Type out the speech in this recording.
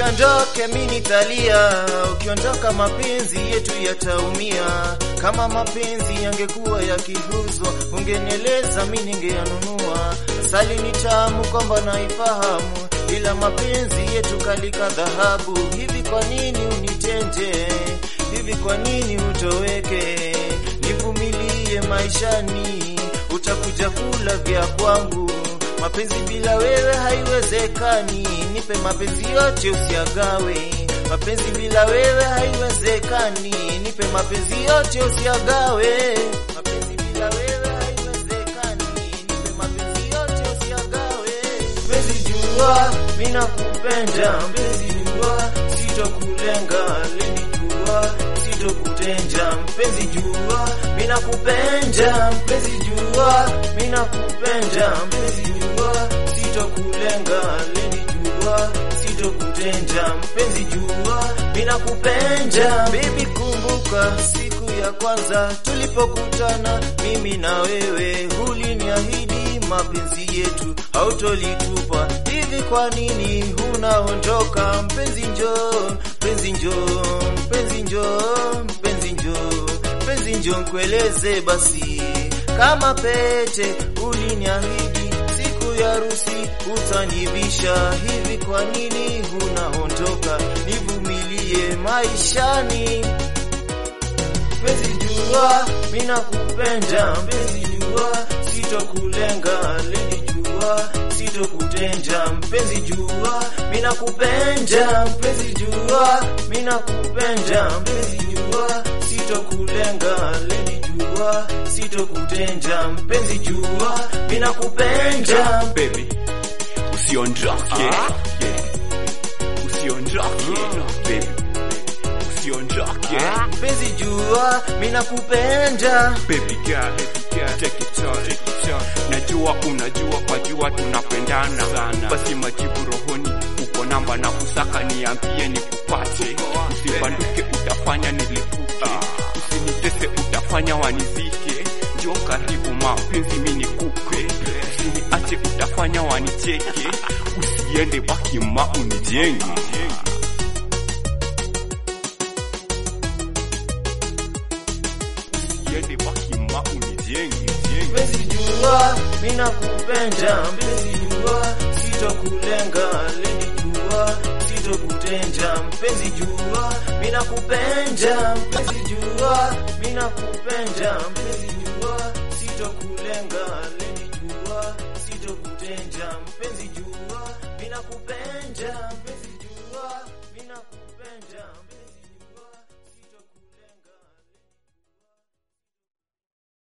usiondoke mimi nitalia, ukiondoka mapenzi yetu yataumia. Kama mapenzi yangekuwa yakiuzwa, ungenieleza mimi ningeyanunua. Asali ni tamu kwamba naifahamu, ila mapenzi yetu kalika dhahabu. Hivi kwa nini unitende? Hivi kwa nini utoweke? Nivumilie maishani, utakuja kula vya kwangu. Mapenzi bila wewe haiwezekani, nipe mapenzi yote usiagawe. Mapenzi bila wewe haiwezekani, nipe mapenzi yote usiagawe. Mapenzi bila wewe haiwezekani, nipe mapenzi yote usiagawe. Mpenzi jua, mimi nakupenda. Mpenzi jua, sitokulenga. Leni jua, sitokutenja. Mpenzi jua, mimi nakupenda. Mpenzi jua, mimi nakupenda. Mpenzi jua, sitokulenga. Leni jua, sitokutenja. Mpenzi jua, mimi nakupenda. Baby, kumbuka siku ya kwanza tulipokutana mimi na wewe, uliniahidi mapenzi yetu hautolitupa. Hivi kwa nini unaondoka? Mpenzi njoo, mpenzi njoo, mpenzi njoo, mpenzi njoo, mpenzi njoo, nikueleze basi. Kama pete uliniahidi siku ya harusi utanivisha. Hivi kwa nini unaondoka? Nivumilie maishani. Mpenzi jua, mimi nakupenda. Mpenzi jua, sitokulenga. Leni jua, sitokutenja. Mpenzi jua, mimi nakupenda. Mpenzi jua, mimi nakupenda. Mpenzi jua, sitokulenga. Leni jua, sitokutenja. Mpenzi jua, mimi nakupenda. Baby, usiondoke. Usiondoke, baby. Usiondoke. Mpenzi jua, mimi nakupenda. Baby girl, take it on. Najua unajua kwa jua tunapendana sana. Basi majibu rohoni, uko namba na kusaka, niambie nikupate. Usibanduke utafanya nilipuke, usinitese utafanya wanizike. Njoo karibu mapenzi mimi nikupe, usiniache utafanya wanicheke. Usiende baki ma unijenge. Usiende baki ma unijenge. Mpenzi jua, mimi nakupenda. Mpenzi jua, sitokulenga. Leni jua, sitokutenja. Mpenzi jua, mimi nakupenda. Mpenzi jua, mimi nakupenda. Mpenzi jua, sitokulenga. Leni jua, sitokutenja. Mpenzi jua, mimi nakupenda.